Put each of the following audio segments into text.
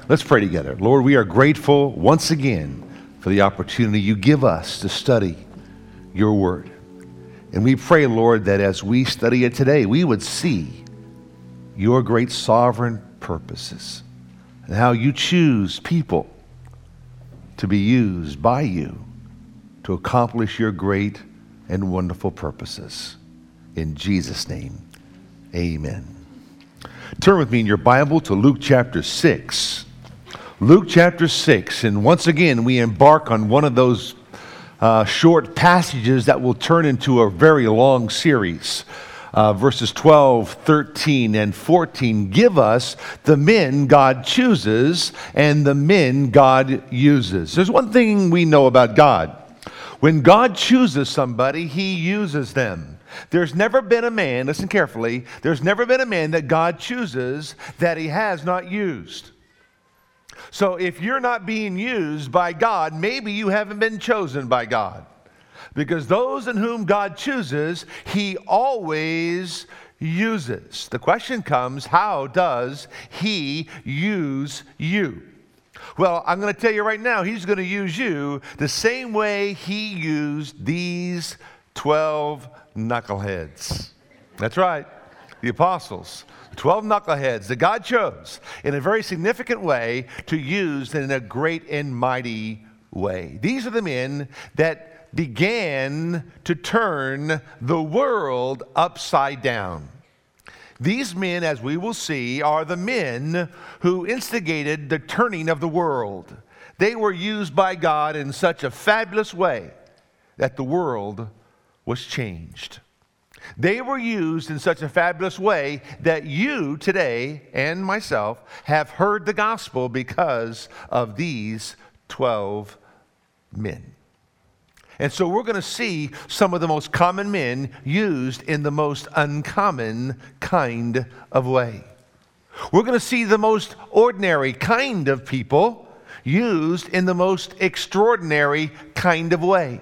Let's pray together. Lord, we are grateful once again for the opportunity you give us to study your word. And we pray, Lord, that as we study it today, we would see your great sovereign purposes and how you choose people to be used by you to accomplish your great and wonderful purposes. In Jesus' name, amen. Turn with me in your Bible to Luke chapter 6. Luke chapter 6, and once again we embark on one of those short passages that will turn into a very long series. Verses 12, 13, and 14 give us the men God chooses and the men God uses. There's one thing we know about God. When God chooses somebody, he uses them. There's never been a man, listen carefully, there's never been a man that God chooses that he has not used. So if you're not being used by God, maybe you haven't been chosen by God. Because those in whom God chooses, he always uses. The question comes, how does he use you? Well, I'm going to tell you right now, he's going to use you the same way he used these 12 knuckleheads. That's right, the apostles. 12 knuckleheads that God chose in a very significant way to use in a great and mighty way. These are the men that began to turn the world upside down. These men, as we will see, are the men who instigated the turning of the world. They were used by God in such a fabulous way that the world was changed. They were used in such a fabulous way that you today and myself have heard the gospel because of these 12 men. And so we're going to see some of the most common men used in the most uncommon kind of way. We're going to see the most ordinary kind of people used in the most extraordinary kind of way.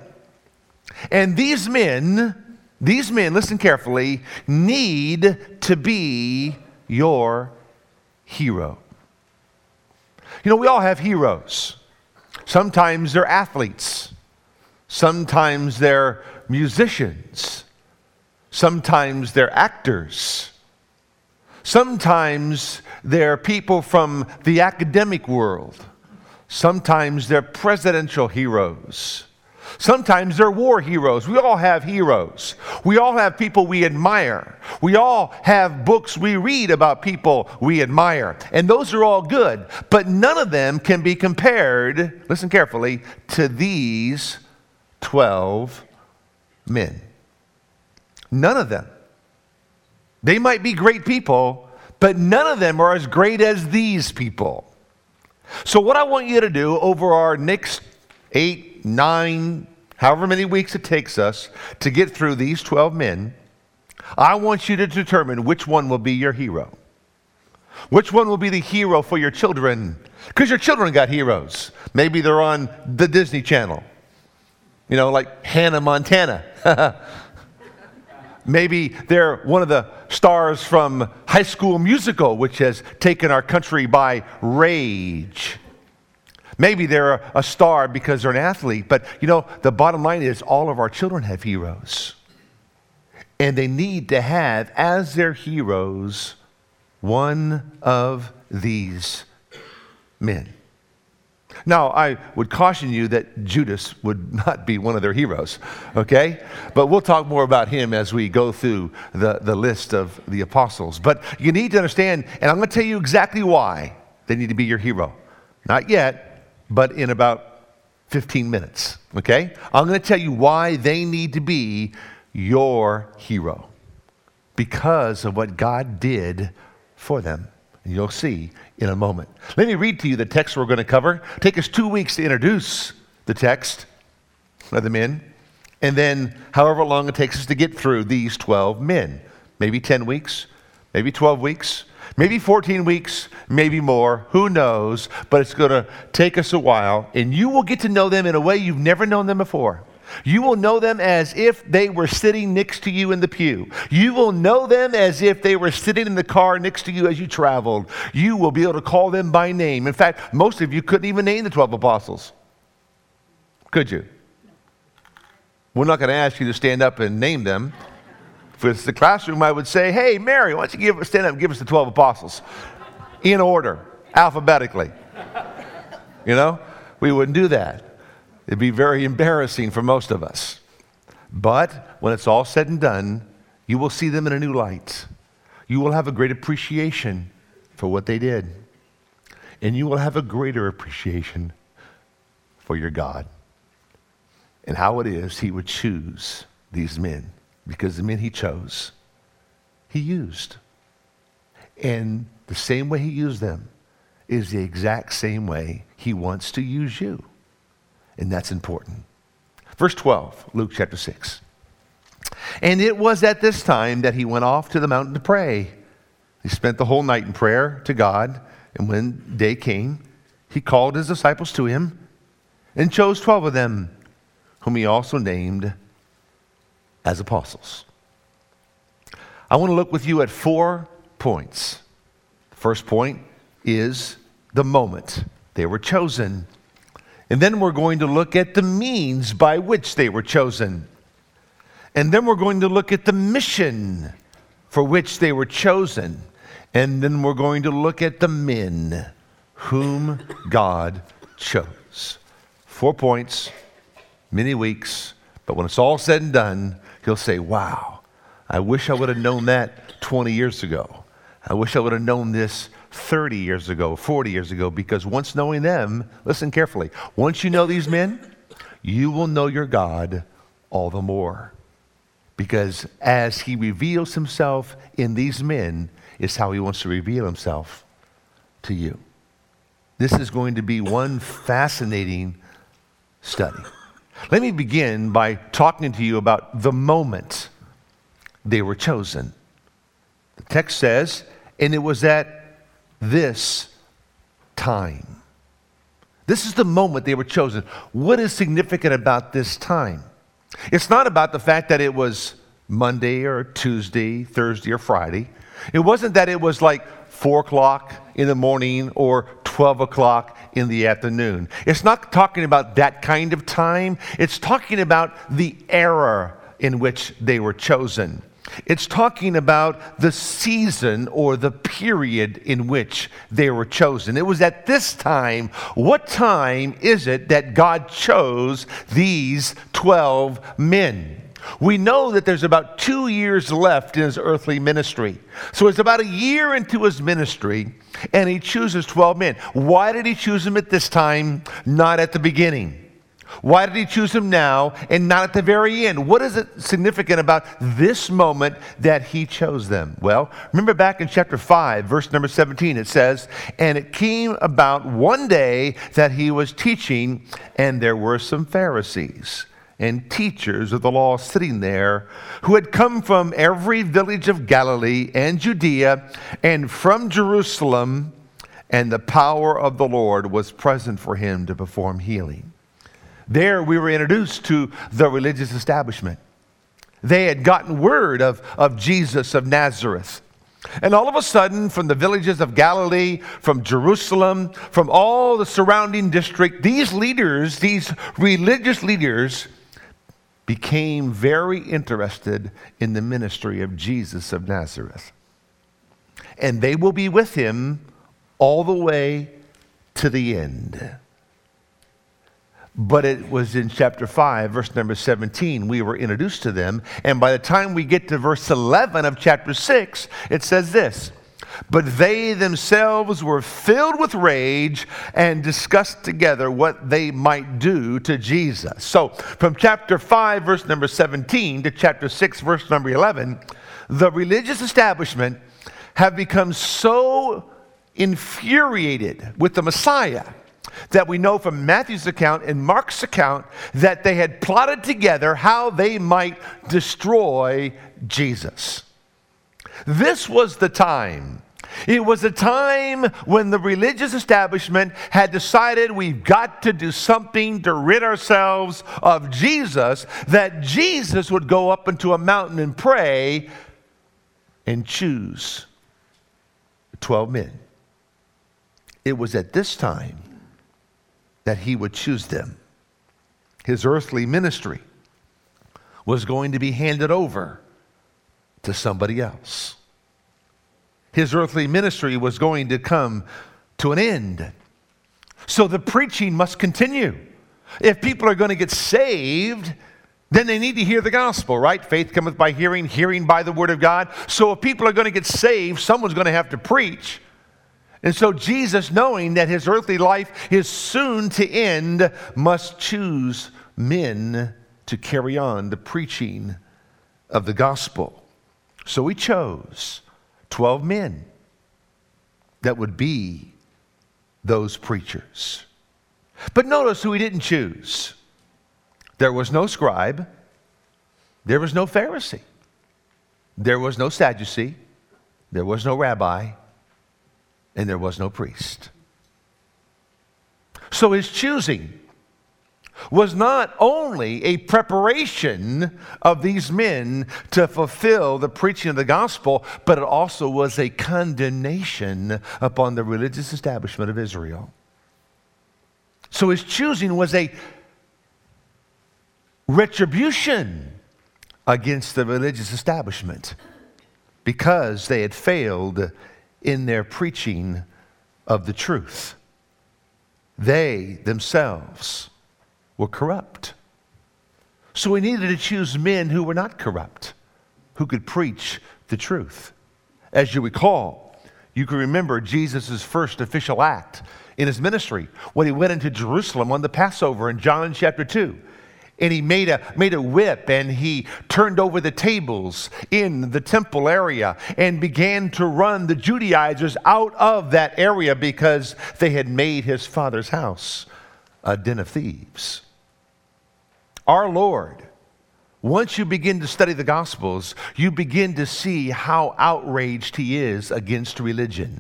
And these men, listen carefully, need to be your hero. You know, we all have heroes. Sometimes they're athletes. Sometimes they're musicians. Sometimes they're actors. Sometimes they're people from the academic world. Sometimes they're presidential heroes. Sometimes they're war heroes. We all have heroes. We all have people we admire. We all have books we read about people we admire. And those are all good. But none of them can be compared, listen carefully, to these 12 men. None of them. They might be great people, but none of them are as great as these people. So what I want you to do over our next 8, 9, however many weeks it takes us to get through these 12 men, I want you to determine which one will be your hero. Which one will be the hero for your children? Because your children got heroes. Maybe they're on the Disney Channel. You know, like Hannah Montana. Maybe they're one of the stars from High School Musical, which has taken our country by rage. Maybe they're a star because they're an athlete. But, you know, the bottom line is all of our children have heroes. And they need to have, as their heroes, one of these men. Now, I would caution you that Judas would not be one of their heroes, okay? But we'll talk more about him as we go through the list of the apostles. But you need to understand, and I'm going to tell you exactly why they need to be your hero. Not yet, but in about 15 minutes, okay? I'm going to tell you why they need to be your hero. Because of what God did for them. And you'll see in a moment. Let me read to you the text we're going to cover. Take us 2 weeks to introduce the text of the men, and then however long it takes us to get through these 12 men. Maybe 10 weeks, maybe 12 weeks, maybe 14 weeks, maybe more. Who knows? But it's going to take us a while, and you will get to know them in a way you've never known them before. You will know them as if they were sitting next to you in the pew. You will know them as if they were sitting in the car next to you as you traveled. You will be able to call them by name. In fact, most of you couldn't even name the 12 apostles. Could you? We're not going to ask you to stand up and name them. If it's the classroom, I would say, hey, Mary, why don't you stand up and give us the 12 apostles in order, alphabetically. You know, we wouldn't do that. It'd be very embarrassing for most of us. But when it's all said and done, you will see them in a new light. You will have a great appreciation for what they did. And you will have a greater appreciation for your God and how it is he would choose these men. Because the men he chose, he used. And the same way he used them is the exact same way he wants to use you. And that's important. Verse 12, Luke chapter 6. And it was at this time that he went off to the mountain to pray. He spent the whole night in prayer to God. And when day came, he called his disciples to him and chose 12 of them, whom he also named as apostles. I want to look with you at 4 points. First point is the moment they were chosen. And then we're going to look at the means by which they were chosen. And then we're going to look at the mission for which they were chosen. And then we're going to look at the men whom God chose. 4 points, many weeks, but when it's all said and done, he'll say, wow, I wish I would have known that 20 years ago. I wish I would have known this 30 years ago, 40 years ago, because once knowing them, listen carefully, once you know these men, you will know your God all the more. Because as he reveals himself in these men is how he wants to reveal himself to you. This is going to be one fascinating study. Let me begin by talking to you about the moment they were chosen. The text says, and it was at this time. This is the moment they were chosen. What is significant about this time? It's not about the fact that it was Monday or Tuesday, Thursday or Friday. It wasn't that it was like 4 o'clock in the morning or 12 o'clock in the afternoon. It's not talking about that kind of time. It's talking about the era in which they were chosen. It's talking about the season or the period in which they were chosen. It was at this time. What time is it that God chose these 12 men? We know that there's about 2 years left in his earthly ministry. So it's about a year into his ministry, and he chooses 12 men. Why did he choose them at this time, not at the beginning? Why did he choose them now and not at the very end? What is it significant about this moment that he chose them? Well, remember back in chapter 5, verse number 17, it says, and it came about one day that he was teaching, and there were some Pharisees and teachers of the law sitting there who had come from every village of Galilee and Judea and from Jerusalem, and the power of the Lord was present for him to perform healing. There we were introduced to the religious establishment. They had gotten word of Jesus of Nazareth. And all of a sudden, from the villages of Galilee, from Jerusalem, from all the surrounding district, these leaders, these religious leaders, became very interested in the ministry of Jesus of Nazareth. And they will be with him all the way to the end. But it was in chapter 5, verse number 17, we were introduced to them. And by the time we get to verse 11 of chapter 6, it says this, but they themselves were filled with rage and discussed together what they might do to Jesus. So from chapter 5, verse number 17 to chapter 6, verse number 11, the religious establishment have become so infuriated with the Messiah that we know from Matthew's account and Mark's account that they had plotted together how they might destroy Jesus. This was the time It was a time when the religious establishment had decided we've got to do something to rid ourselves of Jesus, that Jesus would go up into a mountain and pray and choose 12 men. It was at this time that he would choose them. His earthly ministry was going to be handed over to somebody else. His earthly ministry was going to come to an end. So the preaching must continue. If people are going to get saved, then they need to hear the gospel, right? Faith cometh by hearing, hearing by the word of God. So if people are going to get saved, someone's going to have to preach. And so Jesus, knowing that his earthly life is soon to end, must choose men to carry on the preaching of the gospel. So he chose 12 men that would be those preachers. But notice who he didn't choose. There was no scribe. There was no Pharisee. There was no Sadducee. There was no rabbi. And there was no priest. So his choosing was not only a preparation of these men to fulfill the preaching of the gospel, but it also was a condemnation upon the religious establishment of Israel. So his choosing was a retribution against the religious establishment because they had failed in their preaching of the truth. They themselves were corrupt. So he needed to choose men who were not corrupt, who could preach the truth. As you recall, you can remember Jesus' first official act in his ministry when he went into Jerusalem on the Passover in John chapter 2. And he made a whip, and he turned over the tables in the temple area and began to run the Judaizers out of that area because they had made his father's house a den of thieves. Our Lord, once you begin to study the Gospels, you begin to see how outraged he is against religion.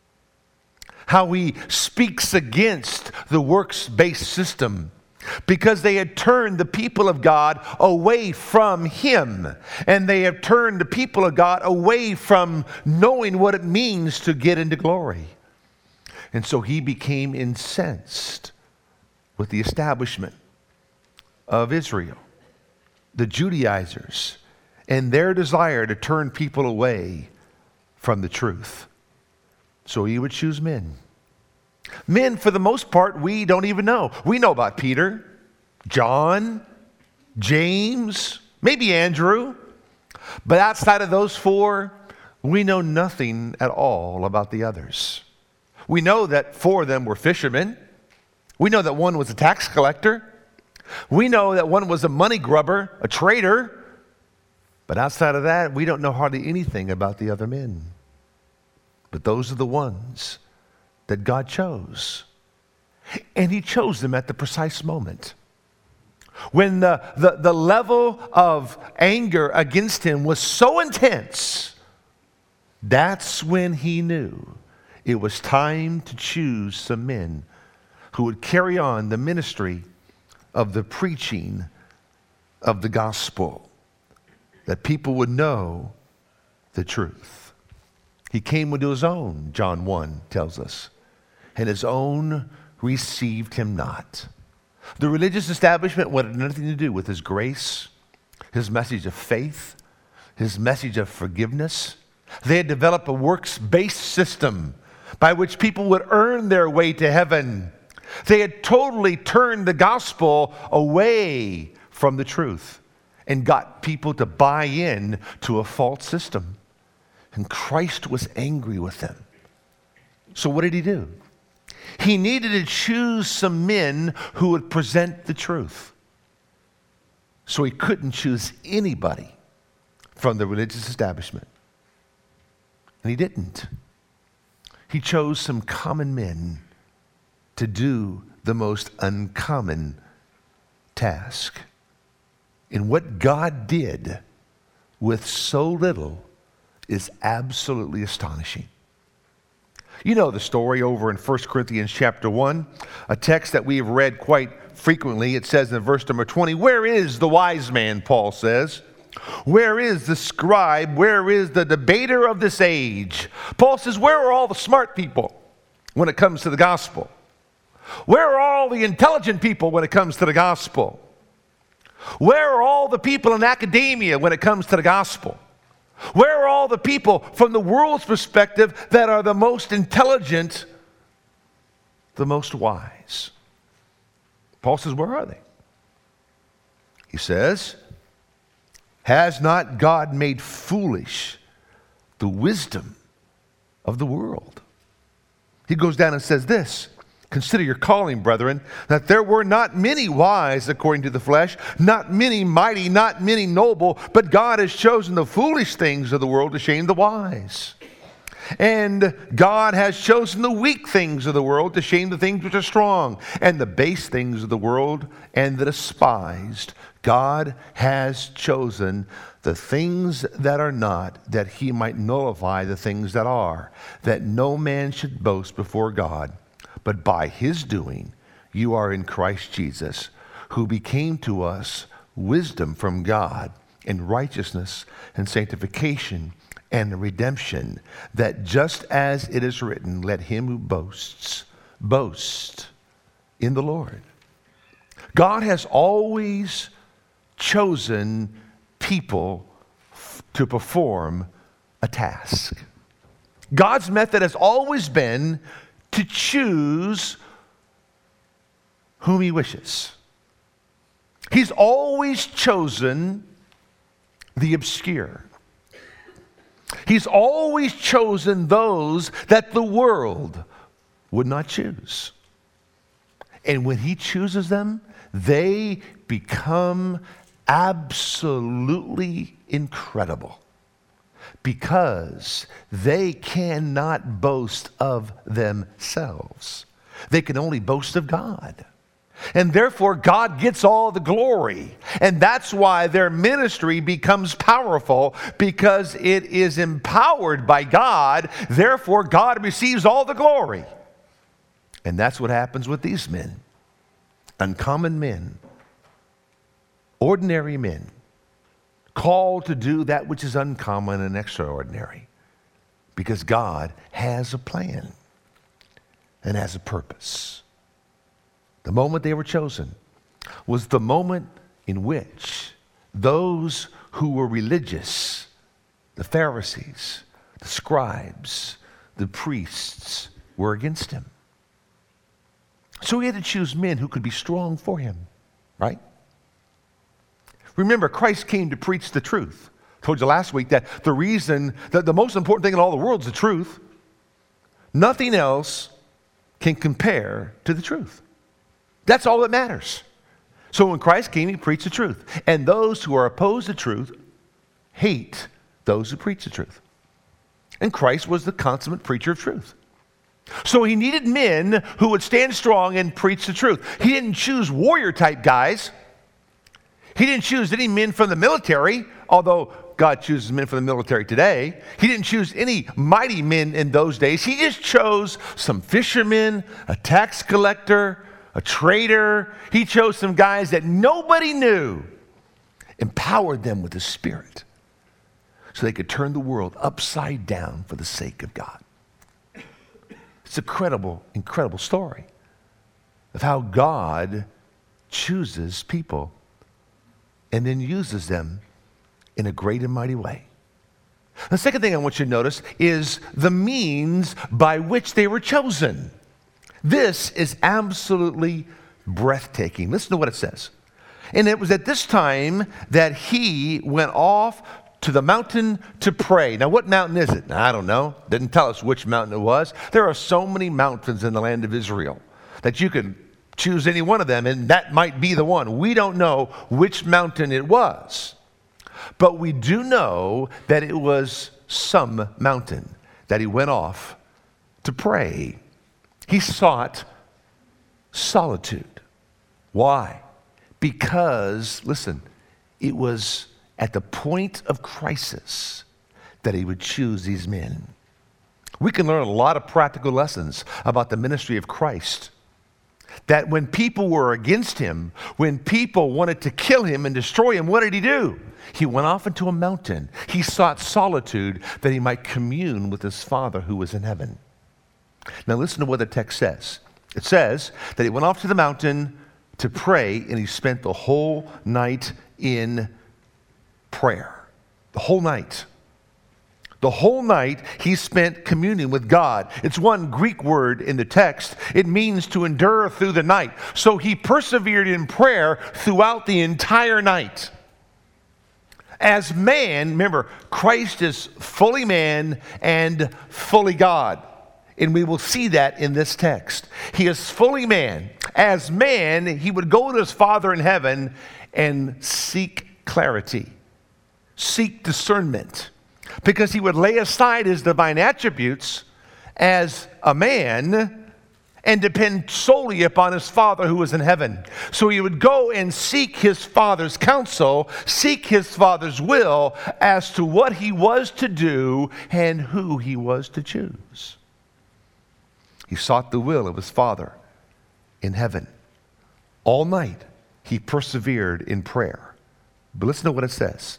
How he speaks against the works-based system, because they had turned the people of God away from him. And they have turned the people of God away from knowing what it means to get into glory. And so he became incensed with the establishment of Israel, the Judaizers, and their desire to turn people away from the truth. So he would choose men. Men, for the most part, we don't even know. We know about Peter, John, James, maybe Andrew. But outside of those four, we know nothing at all about the others. We know that 4 of them were fishermen. We know that one was a tax collector. We know that one was a money grubber, a traitor. But outside of that, we don't know hardly anything about the other men. But those are the ones that God chose. And he chose them at the precise moment. When the level of anger against him was so intense, that's when he knew it was time to choose some men who would carry on the ministry of the preaching of the gospel, that people would know the truth. He came into his own, John 1 tells us, and his own received him not. The religious establishment wanted nothing to do with his grace, his message of faith, his message of forgiveness. They had developed a works-based system by which people would earn their way to heaven. They had totally turned the gospel away from the truth and got people to buy in to a false system. And Christ was angry with them. So what did he do? He needed to choose some men who would present the truth. So he couldn't choose anybody from the religious establishment. And he didn't. He chose some common men to do the most uncommon task. And what God did with so little is absolutely astonishing. You know the story over in 1 Corinthians chapter 1, a text that we have read quite frequently. It says in verse number 20, "Where is the wise man," Paul says. "Where is the scribe? Where is the debater of this age?" Paul says, where are all the smart people when it comes to the gospel? Where are all the intelligent people when it comes to the gospel? Where are all the people in academia when it comes to the gospel? Where are all the people from the world's perspective that are the most intelligent, the most wise? Paul says, where are they? He says, has not God made foolish the wisdom of the world? He goes down and says this, "Consider your calling, brethren, that there were not many wise according to the flesh, not many mighty, not many noble, but God has chosen the foolish things of the world to shame the wise. And God has chosen the weak things of the world to shame the things which are strong, and the base things of the world and the despised. God has chosen the things that are not, that he might nullify the things that are, that no man should boast before God. But by his doing, you are in Christ Jesus, who became to us wisdom from God, and righteousness and sanctification and redemption, that just as it is written, let him who boasts, boast in the Lord." God has always chosen people to perform a task. God's method has always been to choose whom he wishes. He's always chosen the obscure. He's always chosen those that the world would not choose. And when he chooses them, they become absolutely incredible, because they cannot boast of themselves. They can only boast of God. And therefore, God gets all the glory. And that's why their ministry becomes powerful, because it is empowered by God. Therefore, God receives all the glory. And that's what happens with these men. Uncommon men, ordinary men, called to do that which is uncommon and extraordinary, because God has a plan and has a purpose. The moment they were chosen was the moment in which those who were religious, the Pharisees, the scribes, the priests, were against him. So he had to choose men who could be strong for him, right? Remember, Christ came to preach the truth. I told you last week that the reason, that the most important thing in all the world is the truth. Nothing else can compare to the truth. That's all that matters. So when Christ came, he preached the truth. And those who are opposed to truth hate those who preach the truth. And Christ was the consummate preacher of truth. So he needed men who would stand strong and preach the truth. He didn't choose warrior type guys. He didn't choose any men from the military, although God chooses men from the military today. He didn't choose any mighty men in those days. He just chose some fishermen, a tax collector, a trader. He chose some guys that nobody knew, empowered them with the Spirit so they could turn the world upside down for the sake of God. It's an incredible, incredible story of how God chooses people and then uses them in a great and mighty way. The second thing I want you to notice is the means by which they were chosen. This is absolutely breathtaking. Listen to what it says. And it was at this time that he went off to the mountain to pray. Now, what mountain is it? I don't know. Didn't tell us which mountain it was. There are so many mountains in the land of Israel that you can choose any one of them, and that might be the one. We don't know which mountain it was. But we do know that it was some mountain that he went off to pray. He sought solitude. Why? Because, listen, it was at the point of crisis that he would choose these men. We can learn a lot of practical lessons about the ministry of Christ. That when people were against him, when people wanted to kill him and destroy him, what did he do? He went off into a mountain. He sought solitude that he might commune with his Father who was in heaven. Now listen to what the text says. It says that he went off to the mountain to pray, and he spent the whole night in prayer. The whole night. The whole night he spent communing with God. It's one Greek word in the text. It means to endure through the night. So he persevered in prayer throughout the entire night. As man, remember, Christ is fully man and fully God. And we will see that in this text. He is fully man. As man, he would go to his Father in heaven and seek clarity, seek discernment, because he would lay aside his divine attributes as a man and depend solely upon his Father who is in heaven. So he would go and seek his Father's counsel, seek his Father's will as to what he was to do and who he was to choose. He sought the will of his Father in heaven. All night, he persevered in prayer. But listen to what it says.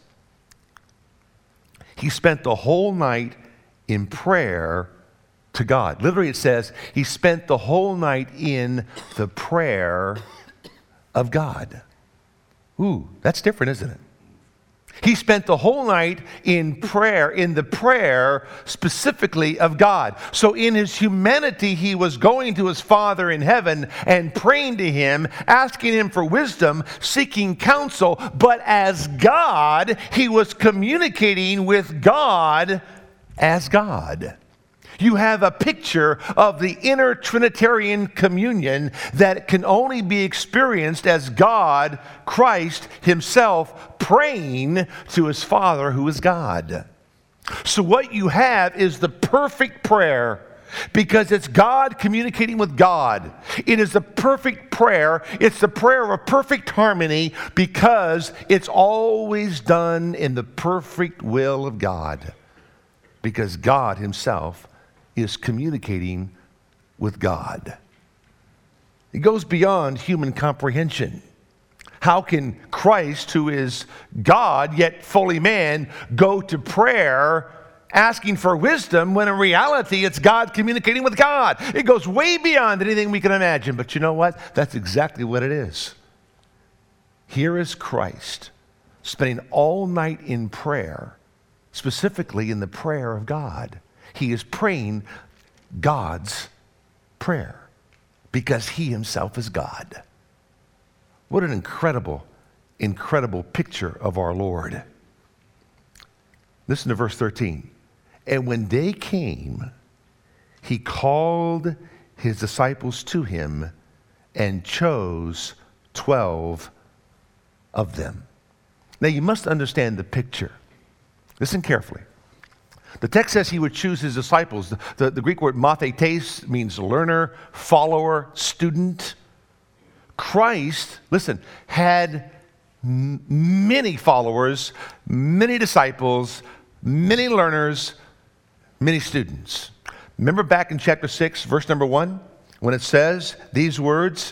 He spent the whole night in prayer to God. Literally, it says he spent the whole night in the prayer of God. Ooh, that's different, isn't it? He spent the whole night in prayer, in the prayer specifically of God. So in his humanity, he was going to his Father in heaven and praying to him, asking him for wisdom, seeking counsel. But as God, he was communicating with God as God. You have a picture of the inner Trinitarian communion that can only be experienced as God, Christ himself, praying to his Father who is God. So what you have is the perfect prayer because it's God communicating with God. It is a perfect prayer. It's the prayer of perfect harmony because it's always done in the perfect will of God. Because God himself is communicating with God. It goes beyond human comprehension. How can Christ, who is God yet fully man, go to prayer asking for wisdom when in reality it's God communicating with God? It goes way beyond anything we can imagine. But you know what? That's exactly what it is. Here is Christ spending all night in prayer, specifically in the prayer of God. He is praying God's prayer because he himself is God. What an incredible, incredible picture of our Lord. Listen to verse 13. And when day came, he called his disciples to him and chose 12 of them. Now you must understand the picture. Listen carefully. The text says he would choose his disciples. The Greek word mathetes means learner, follower, student. Christ, listen, had many followers, many disciples, many learners, many students. Remember back in chapter 6, verse number 1, when it says these words,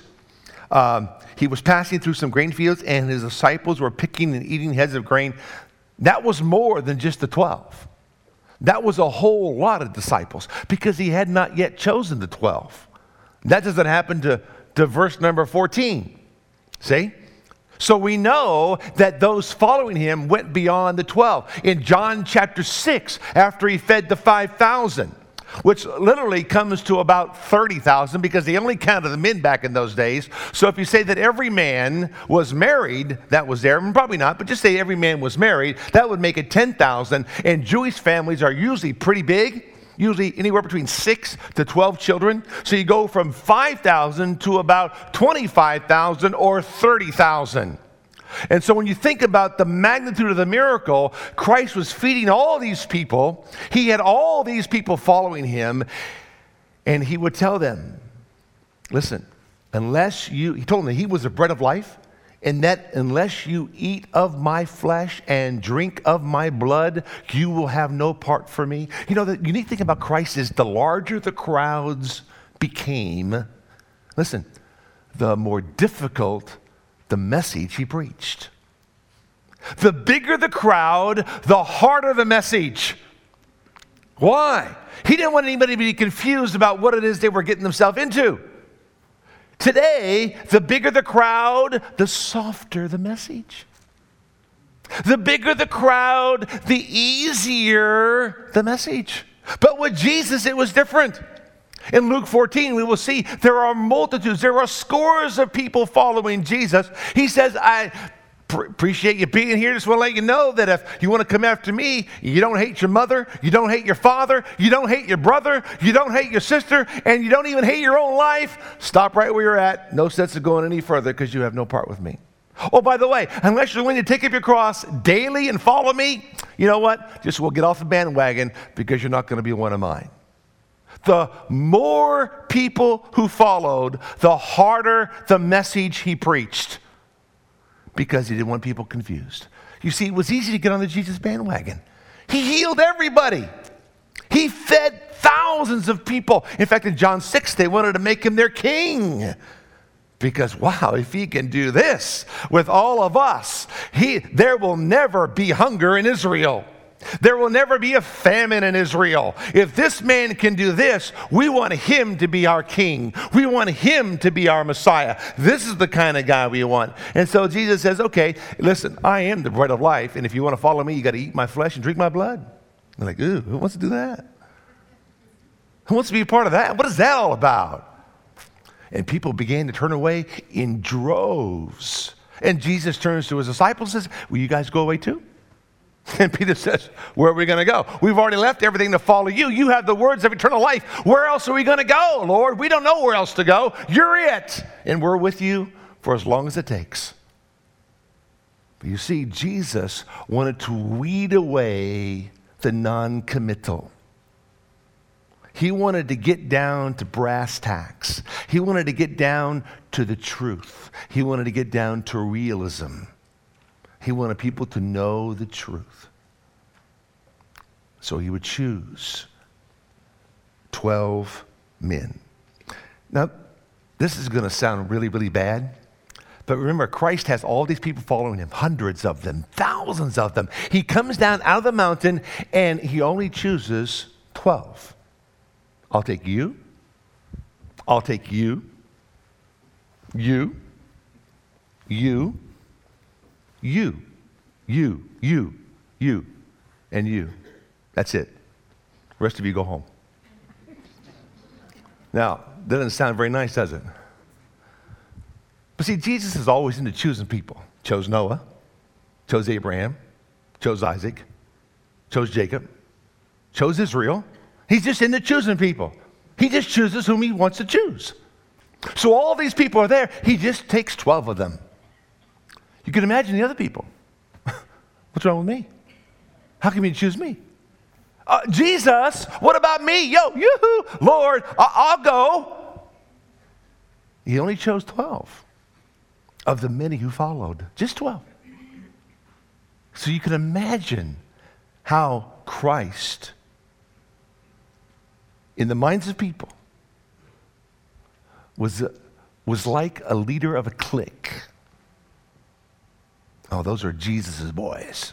he was passing through some grain fields and his disciples were picking and eating heads of grain. That was more than just the 12. That was a whole lot of disciples because he had not yet chosen the 12. That doesn't happen to verse number 14. See? So we know that those following him went beyond the 12. In John chapter 6, after he fed the 5,000, which literally comes to about 30,000 because they only counted the men back in those days. So if you say that every man was married, that was there, and probably not, but just say every man was married, that would make it 10,000. And Jewish families are usually pretty big, usually anywhere between 6 to 12 children. So you go from 5,000 to about 25,000 or 30,000. And so when you think about the magnitude of the miracle, Christ was feeding all these people. He had all these people following him. And he would tell them, listen, he told them that he was the bread of life. and that unless you eat of my flesh and drink of my blood, you will have no part for me. You know, the unique thing about Christ is the larger the crowds became, listen, the more difficult the message he preached. The bigger the crowd, the harder the message. Why? He didn't want anybody to be confused about what it is they were getting themselves into. Today, the bigger the crowd, the softer the message. The bigger the crowd, the easier the message. But with Jesus, it was different. In Luke 14, we will see there are multitudes, there are scores of people following Jesus. He says, I appreciate you being here. Just want to let you know that if you want to come after me, you don't hate your mother, you don't hate your father, you don't hate your brother, you don't hate your sister, and you don't even hate your own life. Stop right where you're at. No sense of going any further because you have no part with me. Oh, by the way, unless you're willing to take up your cross daily and follow me, you know what? Just we'll get off the bandwagon because you're not going to be one of mine. The more people who followed, the harder the message he preached. Because he didn't want people confused. You see, it was easy to get on the Jesus bandwagon. He healed everybody. He fed thousands of people. In fact, in John 6, they wanted to make him their king. Because, wow, if he can do this with all of us, there will never be hunger in Israel. There will never be a famine in Israel. If this man can do this, we want him to be our king. We want him to be our Messiah. This is the kind of guy we want. And so Jesus says, okay, listen, I am the bread of life, and if you want to follow me, you got to eat my flesh and drink my blood. They're like, ooh, who wants to do that? Who wants to be a part of that? What is that all about? And people began to turn away in droves. And Jesus turns to his disciples and says, will you guys go away too? And Peter says, where are we going to go? We've already left everything to follow you. You have the words of eternal life. Where else are we going to go, Lord? We don't know where else to go. You're it. And we're with you for as long as it takes. But you see, Jesus wanted to weed away the non-committal. He wanted to get down to brass tacks. He wanted to get down to the truth. He wanted to get down to realism. He wanted people to know the truth. So he would choose 12 men. Now, this is going to sound really, really bad. But remember, Christ has all these people following him, hundreds of them, thousands of them. He comes down out of the mountain and he only chooses 12. I'll take you. I'll take you. You. You. You, and you. That's it. The rest of you go home. Now, that doesn't sound very nice, does it? But see, Jesus is always into choosing people. Chose Noah, chose Abraham, chose Isaac, chose Jacob, chose Israel. He's just into choosing people. He just chooses whom he wants to choose. So all these people are there. He just takes 12 of them. You can imagine the other people. What's wrong with me? How can you choose me? Jesus, what about me? Yoo-hoo, Lord, I'll go. He only chose 12 of the many who followed. Just 12. So you can imagine how Christ, in the minds of people, was like a leader of a clique. Oh, those are Jesus' boys.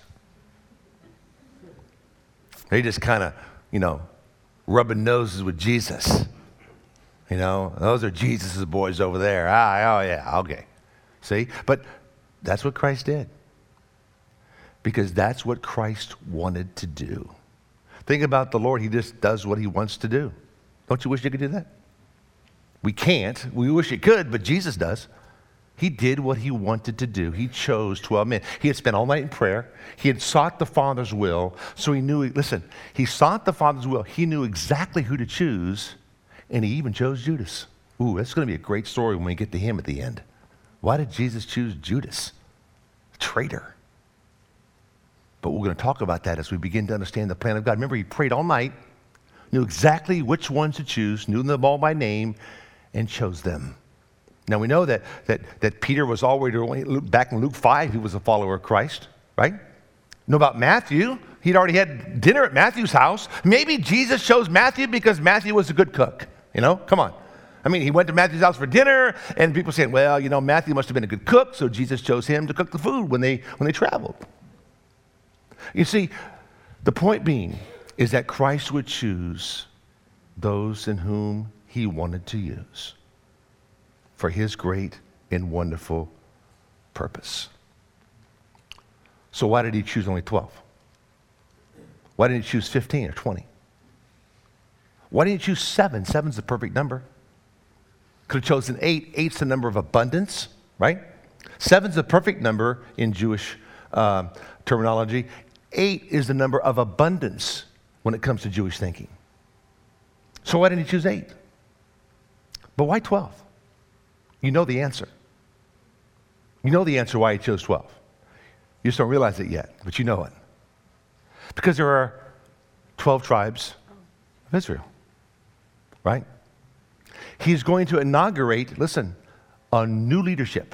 They just kind of, rubbing noses with Jesus. Those are Jesus' boys over there. Oh, yeah, okay. See? But that's what Christ did. Because that's what Christ wanted to do. Think about the Lord. He just does what he wants to do. Don't you wish you could do that? We can't. We wish it could, but Jesus does. He did what he wanted to do. He chose 12 men. He had spent all night in prayer. He had sought the Father's will. So he knew, he sought the Father's will. He knew exactly who to choose, and he even chose Judas. Ooh, that's going to be a great story when we get to him at the end. Why did Jesus choose Judas? A traitor. But we're going to talk about that as we begin to understand the plan of God. Remember, he prayed all night, knew exactly which ones to choose, knew them all by name, and chose them. Now we know that Peter was already, back in Luke 5, he was a follower of Christ, right? Know about Matthew? He'd already had dinner at Matthew's house. Maybe Jesus chose Matthew because Matthew was a good cook. Come on. I mean, he went to Matthew's house for dinner, and people saying, well, Matthew must have been a good cook, so Jesus chose him to cook the food when they traveled. You see, the point being is that Christ would choose those in whom he wanted to use for his great and wonderful purpose. So why did he choose only 12? Why didn't he choose 15 or 20? Why didn't he choose 7? 7's the perfect number. Could have chosen 8. 8's the number of abundance, right? 7's the perfect number in Jewish terminology. 8 is the number of abundance when it comes to Jewish thinking. So why didn't he choose 8? But why 12? You know the answer. You know the answer why he chose 12. You just don't realize it yet, but you know it. Because there are 12 tribes of Israel, right? He's going to inaugurate, listen, a new leadership.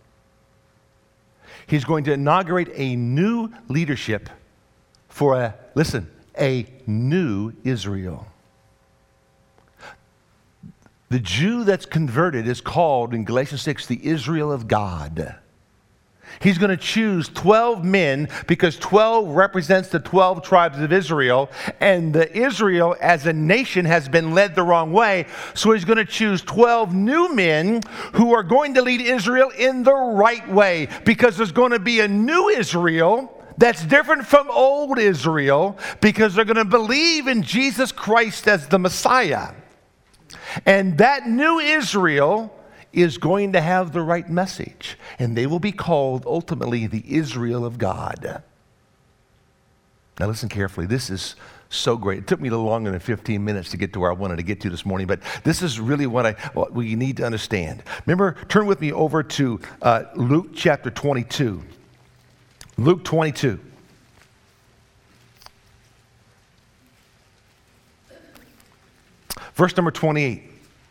He's going to inaugurate a new leadership for a new Israel. The Jew that's converted is called in Galatians 6 the Israel of God. He's going to choose 12 men because 12 represents the 12 tribes of Israel, and the Israel as a nation has been led the wrong way. So he's going to choose 12 new men who are going to lead Israel in the right way, because there's going to be a new Israel that's different from old Israel, because they're going to believe in Jesus Christ as the Messiah. And that new Israel is going to have the right message, and they will be called ultimately the Israel of God. Now listen carefully. This is so great. It took me a little longer than 15 minutes to get to where I wanted to get to this morning, but this is really what we need to understand. Remember, turn with me over to Luke chapter 22. Luke 22. Verse number 28.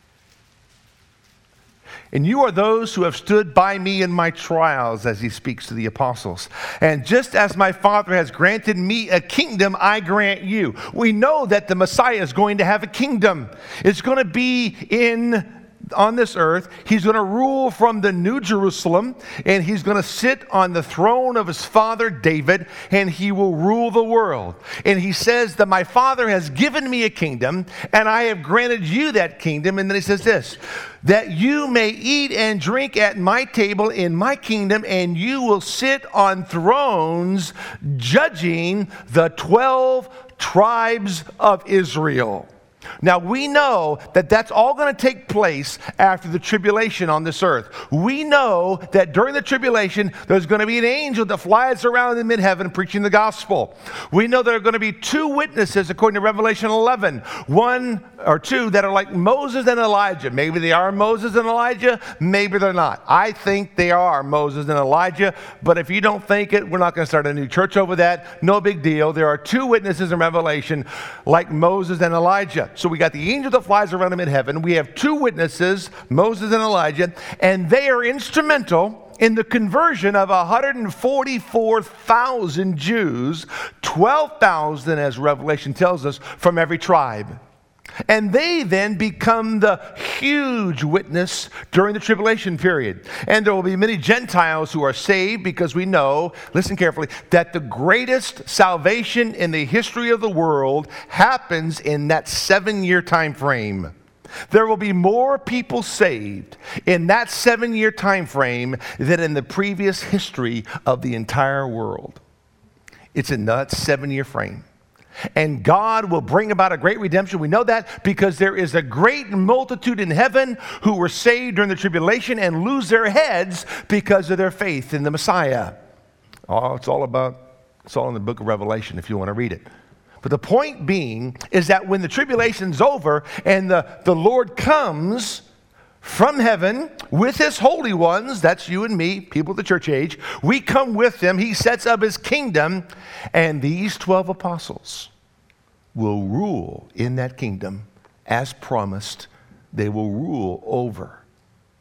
And you are those who have stood by me in my trials, as he speaks to the apostles. And just as my Father has granted me a kingdom, I grant you. We know that the Messiah is going to have a kingdom. It's going to be on this earth. He's going to rule from the New Jerusalem, and he's going to sit on the throne of his father David, and he will rule the world. And he says that my Father has given me a kingdom, and I have granted you that kingdom. And then he says this, that you may eat and drink at my table in my kingdom, and you will sit on thrones judging the 12 tribes of Israel. Now, we know that that's all going to take place after the tribulation on this earth. We know that during the tribulation, there's going to be an angel that flies around in mid-heaven preaching the gospel. We know there are going to be 2 witnesses, according to Revelation 11. 1 or 2 that are like Moses and Elijah. Maybe they are Moses and Elijah. Maybe they're not. I think they are Moses and Elijah. But if you don't think it, we're not going to start a new church over that. No big deal. There are 2 witnesses in Revelation like Moses and Elijah. So we got the angel that flies around him in heaven. We have 2 witnesses, Moses and Elijah, and they are instrumental in the conversion of 144,000 Jews, 12,000, as Revelation tells us, from every tribe. And they then become the huge witness during the tribulation period. And there will be many Gentiles who are saved, because we know, listen carefully, that the greatest salvation in the history of the world happens in that 7-year time frame. There will be more people saved in that 7-year time frame than in the previous history of the entire world. It's in that 7-year frame. And God will bring about a great redemption. We know that because there is a great multitude in heaven who were saved during the tribulation and lose their heads because of their faith in the Messiah. Oh, it's all in the book of Revelation if you want to read it. But the point being is that when the tribulation's over and the Lord comes from heaven with his holy ones, that's you and me, people of the church age, we come with him. He sets up his kingdom, and these 12 apostles will rule in that kingdom as promised. They will rule over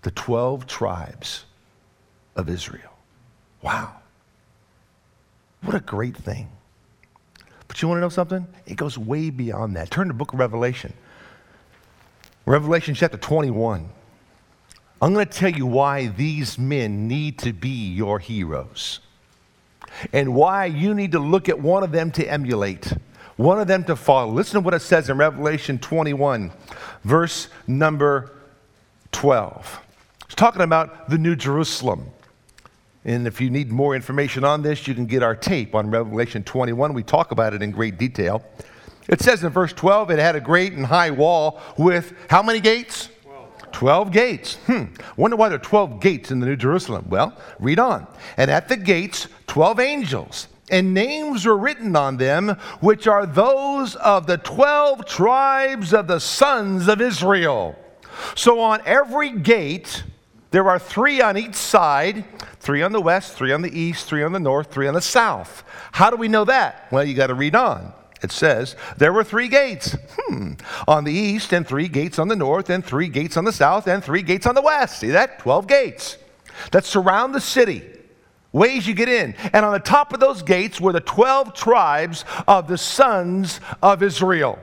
The 12 tribes of Israel. Wow. What a great thing. But you want to know something? It goes way beyond that. Turn to the book of Revelation. Revelation chapter 21. I'm going to tell you why these men need to be your heroes. And why you need to look at one of them to emulate. One of them to follow. Listen to what it says in Revelation 21, verse number 12. It's talking about the New Jerusalem. And if you need more information on this, you can get our tape on Revelation 21. We talk about it in great detail. It says in verse 12, it had a great and high wall with how many gates? 12 gates. Wonder why there are 12 gates in the New Jerusalem. Well, read on. And at the gates, 12 angels, and names were written on them, which are those of the 12 tribes of the sons of Israel. So on every gate, there are 3 on each side, 3 on the west, 3 on the east, 3 on the north, 3 on the south. How do we know that? Well, you got to read on. It says, there were 3 gates on the east, and 3 gates on the north, and 3 gates on the south, and 3 gates on the west. See that? 12 gates that surround the city. Ways you get in. And on the top of those gates were the 12 tribes of the sons of Israel.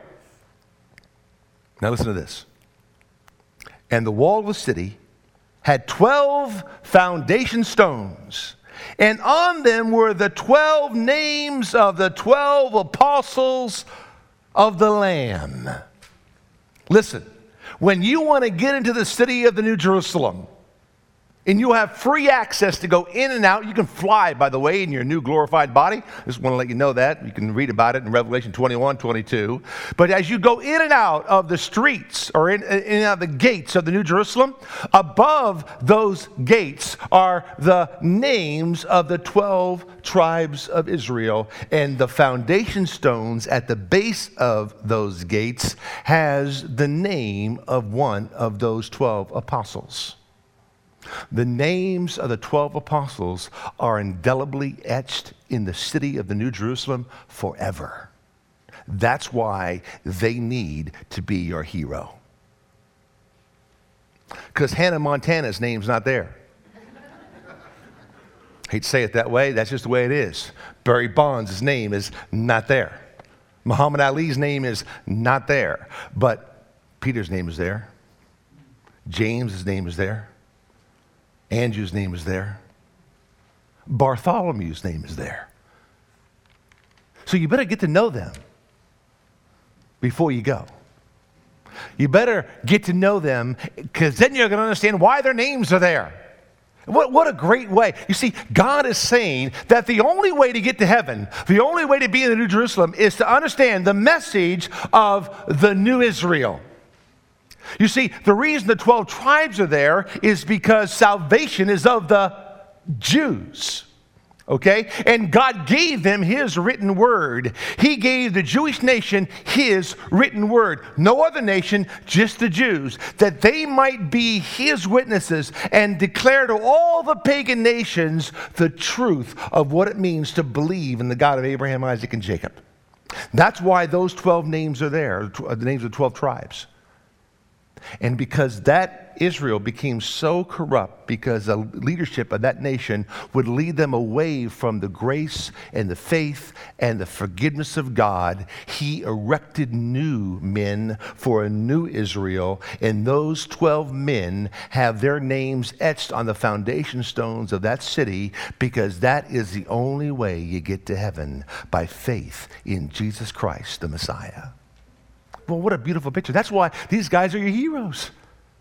Now listen to this. And the wall of the city had 12 foundation stones, and on them were the 12 names of the 12 apostles of the Lamb. Listen, when you want to get into the city of the New Jerusalem, and you have free access to go in and out. You can fly, by the way, in your new glorified body. Just want to let you know that. You can read about it in Revelation 21, 22. But as you go in and out of the streets or in and out of the gates of the New Jerusalem, above those gates are the names of the 12 tribes of Israel. And the foundation stones at the base of those gates has the name of one of those 12 apostles. The names of the 12 apostles are indelibly etched in the city of the New Jerusalem forever. That's why they need to be your hero. Because Hannah Montana's name's not there. Hate to say it that way, that's just the way it is. Barry Bonds' name is not there. Muhammad Ali's name is not there. But Peter's name is there. James's name is there. Andrew's name is there. Bartholomew's name is there. So you better get to know them before you go. You better get to know them, because then you're going to understand why their names are there. What a great way. You see, God is saying that the only way to get to heaven, the only way to be in the New Jerusalem, is to understand the message of the new Israel. You see, the reason the 12 tribes are there is because salvation is of the Jews. Okay? And God gave them His written word. He gave the Jewish nation His written word. No other nation, just the Jews. That they might be His witnesses and declare to all the pagan nations the truth of what it means to believe in the God of Abraham, Isaac, and Jacob. That's why those 12 names are there, the names of the 12 tribes. And because that Israel became so corrupt, because the leadership of that nation would lead them away from the grace and the faith and the forgiveness of God, He erected new men for a new Israel. And those 12 men have their names etched on the foundation stones of that city, because that is the only way you get to heaven, by faith in Jesus Christ, the Messiah. Well, what a beautiful picture. That's why these guys are your heroes.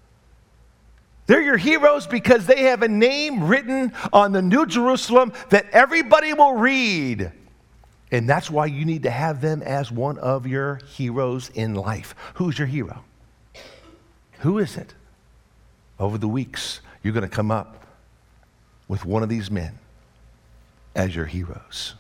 They're your heroes because they have a name written on the New Jerusalem that everybody will read. And that's why you need to have them as one of your heroes in life. Who's your hero? Who is it? Over the weeks, you're going to come up with one of these men as your heroes.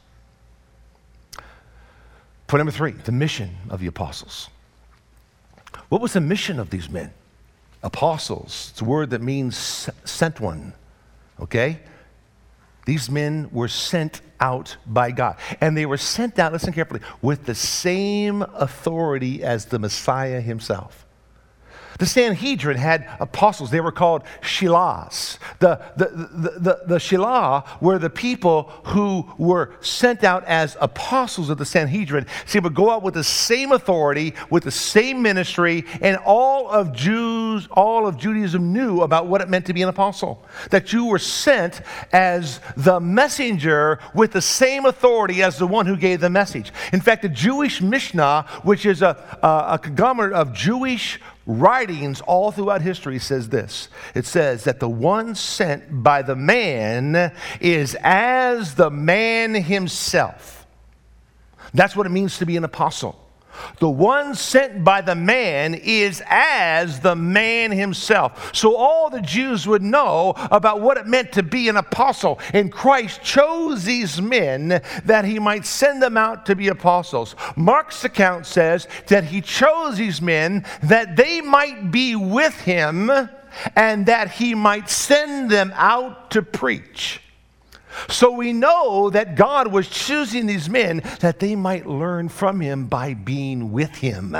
Point number 3, the mission of the apostles. What was the mission of these men? Apostles. It's a word that means sent one. Okay? These men were sent out by God. And they were sent out, listen carefully, with the same authority as the Messiah Himself. The Sanhedrin had apostles. They were called shilahs. The shilah were the people who were sent out as apostles of the Sanhedrin. So they would go out with the same authority, with the same ministry, and all of Judaism knew about what it meant to be an apostle. That you were sent as the messenger with the same authority as the one who gave the message. In fact, the Jewish Mishnah, which is a conglomerate of Jewish writings all throughout history, says this. It says that the one sent by the man is as the man himself. That's what it means to be an apostle. The one sent by the man is as the man himself. So all the Jews would know about what it meant to be an apostle. And Christ chose these men that he might send them out to be apostles. Mark's account says that he chose these men that they might be with him and that he might send them out to preach. So we know that God was choosing these men that they might learn from him by being with him.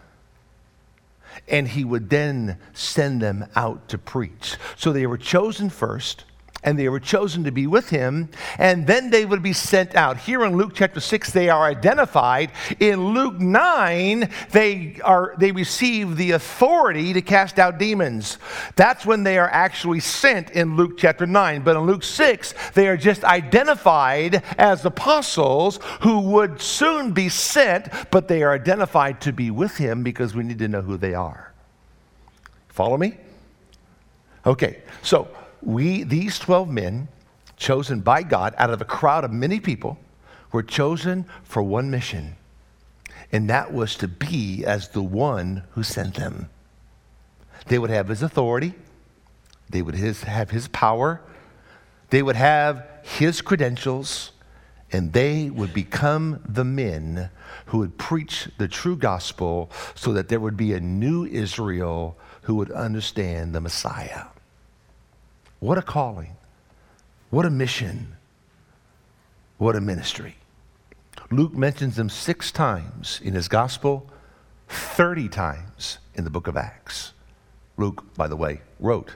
And he would then send them out to preach. So they were chosen first, and they were chosen to be with him, and then they would be sent out. Here in Luke chapter 6, they are identified. In Luke 9, they receive the authority to cast out demons. That's when they are actually sent in Luke chapter 9. But in Luke 6, they are just identified as apostles who would soon be sent, but they are identified to be with him because we need to know who they are. Follow me? Okay, so these 12 men, chosen by God out of a crowd of many people, were chosen for one mission, and that was to be as the one who sent them. They would have his authority, they would have his power, they would have his credentials, and they would become the men who would preach the true gospel so that there would be a new Israel who would understand the Messiah. What a calling. What a mission. What a ministry. Luke mentions them 6 times in his gospel, 30 times in the book of Acts. Luke, by the way, wrote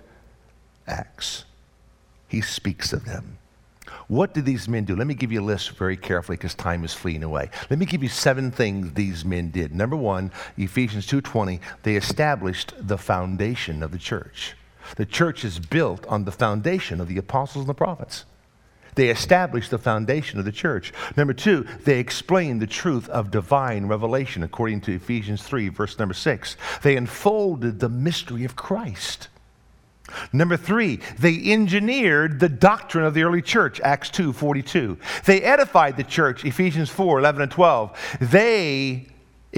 Acts. He speaks of them. What did these men do? Let me give you a list very carefully because time is fleeing away. Let me give you 7 things these men did. Number 1, Ephesians 2:20, they established the foundation of the church. The church is built on the foundation of the apostles and the prophets. They established the foundation of the church. Number 2, they explained the truth of divine revelation according to Ephesians 3, verse number 6. They unfolded the mystery of Christ. Number 3, they engineered the doctrine of the early church, Acts 2:42. They edified the church, Ephesians 4:11 and 12. They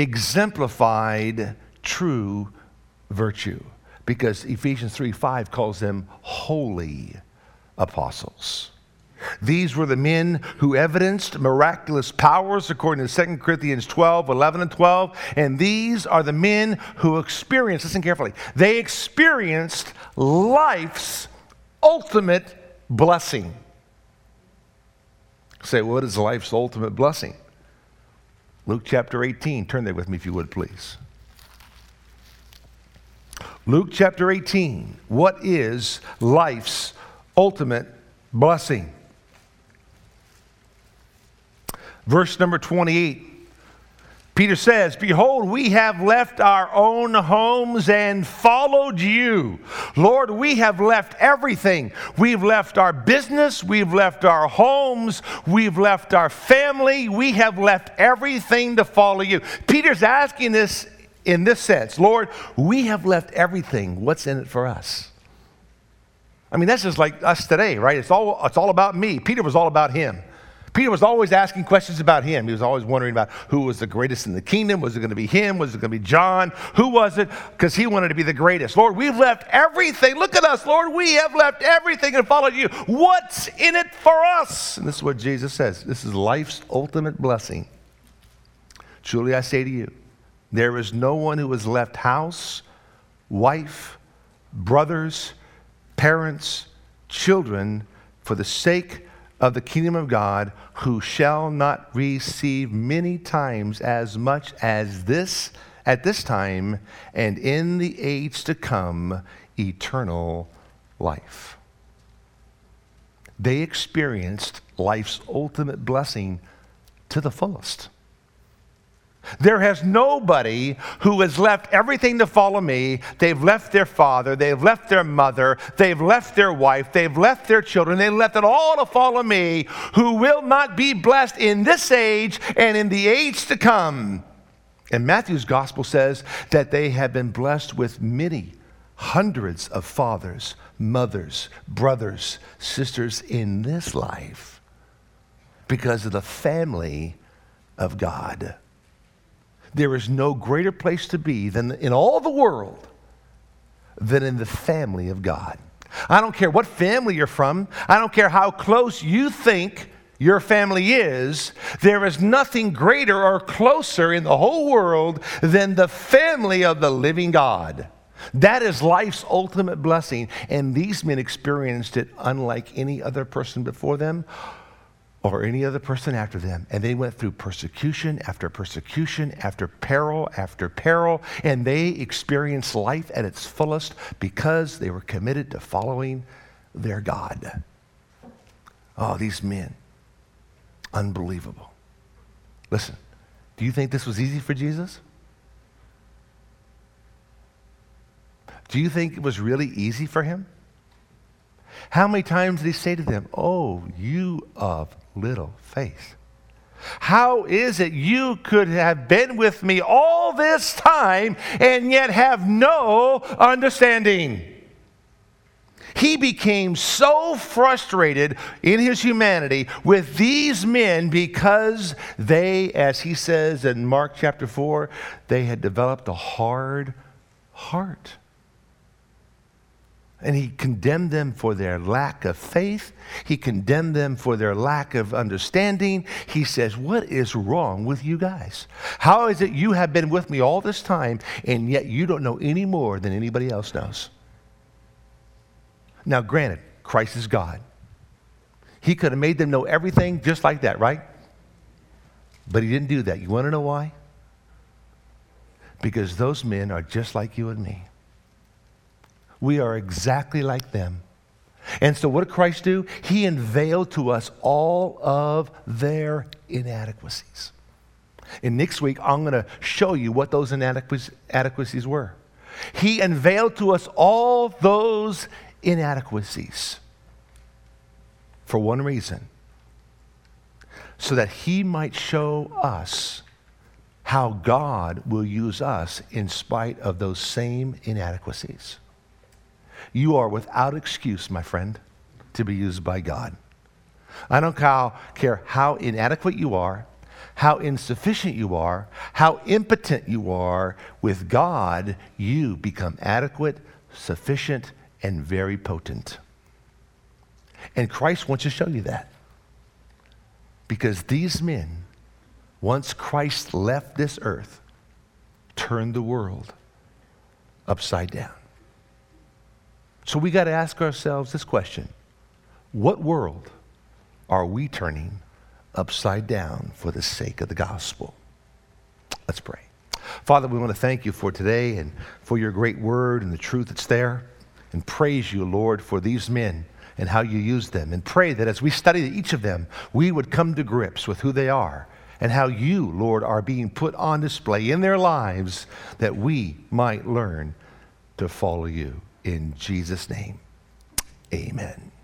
exemplified true virtue, because Ephesians 3:5 calls them holy apostles. These were the men who evidenced miraculous powers according to 2 Corinthians 12:11 and 12. And these are the men who experienced, listen carefully, they experienced life's ultimate blessing. Say, what is life's ultimate blessing? Luke chapter 18. Turn there with me if you would, please. Luke chapter 18. What is life's ultimate blessing? Verse number 28. Peter says, "Behold, we have left our own homes and followed you." Lord, we have left everything. We've left our business. We've left our homes. We've left our family. We have left everything to follow you. Peter's asking this in this sense. Lord, we have left everything. What's in it for us? I mean, that's just like us today, right? It's all about me. Peter was all about him. Peter was always asking questions about him. He was always wondering about who was the greatest in the kingdom. Was it going to be him? Was it going to be John? Who was it? Because he wanted to be the greatest. Lord, we've left everything. Look at us, Lord. We have left everything and followed you. What's in it for us? And this is what Jesus says. This is life's ultimate blessing. Truly I say to you, there is no one who has left house, wife, brothers, parents, children, for the sake of the kingdom of God, who shall not receive many times as much as this at this time and in the age to come eternal life. They experienced life's ultimate blessing to the fullest. There has nobody who has left everything to follow me. They've left their father, they've left their mother, they've left their wife, they've left their children, they've left it all to follow me, who will not be blessed in this age and in the age to come. And Matthew's gospel says that they have been blessed with many hundreds of fathers, mothers, brothers, sisters in this life because of the family of God. There is no greater place to be than in all the world than in the family of God. I don't care what family you're from. I don't care how close you think your family is. There is nothing greater or closer in the whole world than the family of the living God. That is life's ultimate blessing. And these men experienced it unlike any other person before them or any other person after them. And they went through persecution after persecution, after peril, and they experienced life at its fullest because they were committed to following their God. Oh, these men. Unbelievable. Listen, do you think this was easy for Jesus? Do you think it was really easy for him? How many times did he say to them, "Oh, you of little faith? How is it you could have been with me all this time and yet have no understanding?" He became so frustrated in his humanity with these men because they, as he says in Mark chapter 4, they had developed a hard heart. And he condemned them for their lack of faith. He condemned them for their lack of understanding. He says, "What is wrong with you guys? How is it you have been with me all this time and yet you don't know any more than anybody else knows?" Now, granted, Christ is God. He could have made them know everything just like that, right? But he didn't do that. You want to know why? Because those men are just like you and me. We are exactly like them. And so what did Christ do? He unveiled to us all of their inadequacies. And next week, I'm going to show you what those inadequacies were. He unveiled to us all those inadequacies for one reason, so that he might show us how God will use us in spite of those same inadequacies. You are without excuse, my friend, to be used by God. I don't care how inadequate you are, how insufficient you are, how impotent you are. With God, you become adequate, sufficient, and very potent. And Christ wants to show you that. Because these men, once Christ left this earth, turned the world upside down. So we got to ask ourselves this question: what world are we turning upside down for the sake of the gospel? Let's pray. Father, we want to thank you for today and for your great word and the truth that's there, and praise you, Lord, for these men and how you use them, and pray that as we study each of them, we would come to grips with who they are and how you, Lord, are being put on display in their lives, that we might learn to follow you. In Jesus' name, amen.